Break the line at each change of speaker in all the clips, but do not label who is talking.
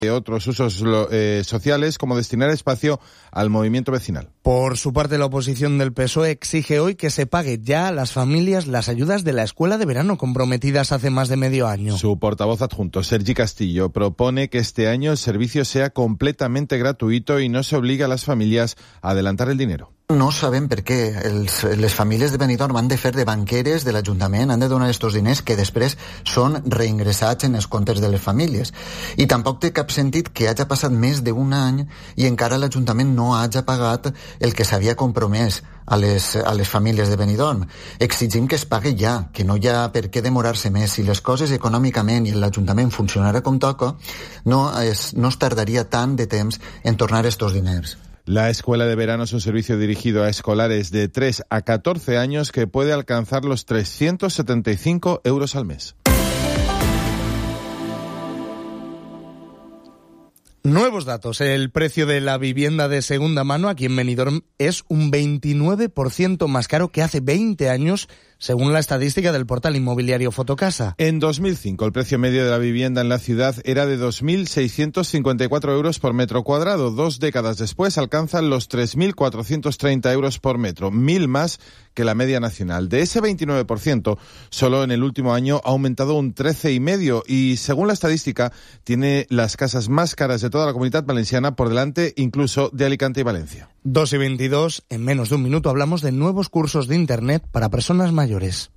otros usos sociales, como destinar espacio al movimiento vecinal.
Por su parte, la oposición del PSOE exige hoy que se pague ya a las familias las ayudas de la escuela de verano comprometidas hace más de medio año.
Su portavoz adjunto, Sergi Castillo, propone que este año el servicio sea completamente gratuito y no se obligue a las familias a adelantar el dinero.
No sabem per què les famílies de Benidorm han de fer de banqueres de l'Ajuntament, han de donar estos diners que després són reingressats en els comptes de les famílies. I tampoc té cap sentit que hagi passat més d'un any i encara l'Ajuntament no hagi pagat el que s'havia compromès a les famílies de Benidorm. Exigim que es pagui ja, que no hi ha per què demorar-se més. Si les coses econòmicament i l'Ajuntament funcionara com toca, no es tardaria tant de temps en tornar estos diners.
La escuela de verano es un servicio dirigido a escolares de 3 a 14 años que puede alcanzar los 375 euros al mes.
Nuevos datos. El precio de la vivienda de segunda mano aquí en Benidorm es un 29% más caro que hace 20 años, según la estadística del portal inmobiliario Fotocasa.
En 2005, el precio medio de la vivienda en la ciudad era de 2.654 euros por metro cuadrado. 2 décadas después alcanzan los 3.430 euros por metro, 1.000 más que la media nacional. De ese 29%, solo en el último año ha aumentado un 13,5% y, según la estadística, tiene las casas más caras de toda la Comunidad Valenciana, por delante incluso de Alicante y Valencia.
2:22, en menos de un minuto hablamos de nuevos cursos de Internet para personas mayores.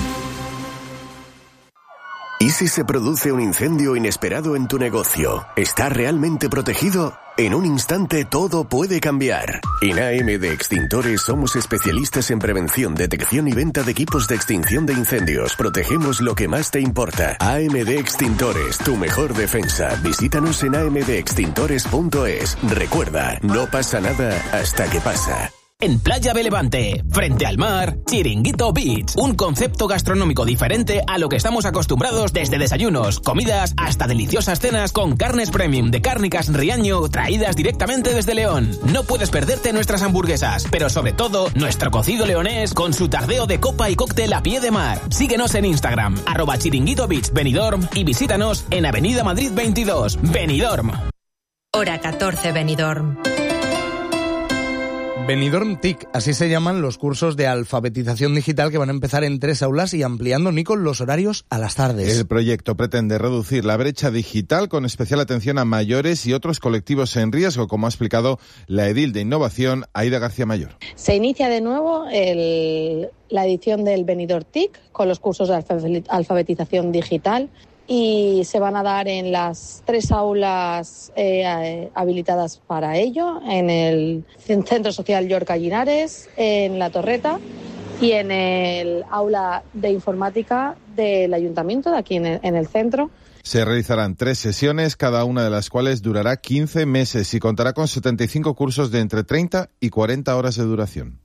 ¿Y si se produce un incendio inesperado en tu negocio? ¿Está realmente protegido? En un instante todo puede cambiar. En AMD Extintores somos especialistas en prevención, detección y venta de equipos de extinción de incendios. Protegemos lo que más te importa. AMD Extintores, tu mejor defensa. Visítanos en amdextintores.es. Recuerda, no pasa nada hasta que pasa.
En Playa de Levante, frente al mar, Chiringuito Beach, un concepto gastronómico diferente a lo que estamos acostumbrados, desde desayunos, comidas, hasta deliciosas cenas con carnes premium de Cárnicas Riaño traídas directamente desde León. No puedes perderte nuestras hamburguesas, pero sobre todo nuestro cocido leonés con su tardeo de copa y cóctel a pie de mar. Síguenos en Instagram, @Chiringuito Beach Benidorm, y visítanos en Avenida Madrid 22, Benidorm.
Hora 14, Benidorm.
Benidorm TIC, así se llaman los cursos de alfabetización digital que van a empezar en 3 aulas y ampliando, Nico, los horarios a las tardes.
El proyecto pretende reducir la brecha digital con especial atención a mayores y otros colectivos en riesgo, como ha explicado la edil de Innovación, Aida García Mayor.
Se inicia de nuevo la edición del Benidorm TIC con los cursos de alfabetización digital, y se van a dar en las 3 aulas habilitadas para ello, en el Centro Social Llorca Linares, en La Torreta y en el aula de informática del Ayuntamiento, de aquí en el centro.
Se realizarán 3 sesiones, cada una de las cuales durará 15 meses y contará con 75 cursos de entre 30 y 40 horas de duración.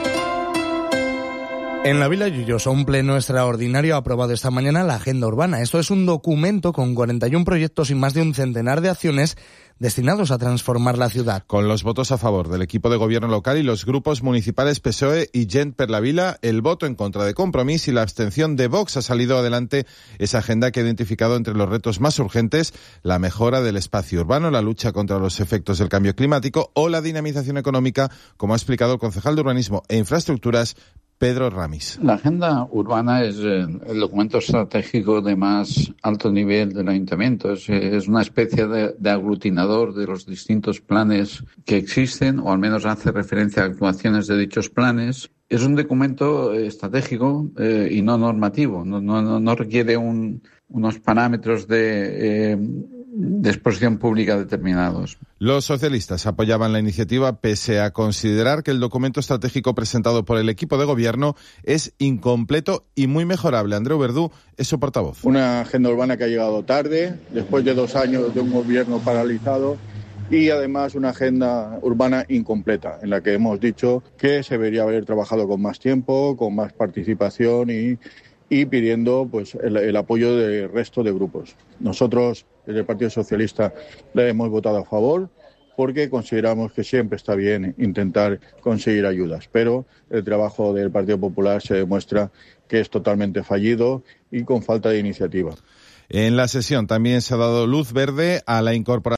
En la Vila Lloyosa, un pleno extraordinario ha aprobado esta mañana la Agenda Urbana. Esto es un documento con 41 proyectos y más de un centenar de acciones destinados a transformar la ciudad.
Con los votos a favor del equipo de gobierno local y los grupos municipales PSOE y Gent per la Vila, el voto en contra de Compromís y la abstención de Vox, ha salido adelante esa agenda que ha identificado entre los retos más urgentes la mejora del espacio urbano, la lucha contra los efectos del cambio climático o la dinamización económica, como ha explicado el concejal de Urbanismo e Infraestructuras, Pedro Ramis.
La agenda urbana es el documento estratégico de más alto nivel del ayuntamiento. Es una especie de aglutinador de los distintos planes que existen, o al menos hace referencia a actuaciones de dichos planes. Es un documento estratégico y no normativo. No requiere unos parámetros de exposición pública determinados.
Los socialistas apoyaban la iniciativa pese a considerar que el documento estratégico presentado por el equipo de gobierno es incompleto y muy mejorable. Andreu Verdú es su portavoz.
Una agenda urbana que ha llegado tarde, después de 2 años de un gobierno paralizado, y además una agenda urbana incompleta, en la que hemos dicho que se debería haber trabajado con más tiempo, con más participación y pidiendo pues el apoyo del resto de grupos. Nosotros, desde el Partido Socialista, le hemos votado a favor porque consideramos que siempre está bien intentar conseguir ayudas, pero el trabajo del Partido Popular se demuestra que es totalmente fallido y con falta de iniciativa.
En la sesión también se ha dado luz verde a la incorporación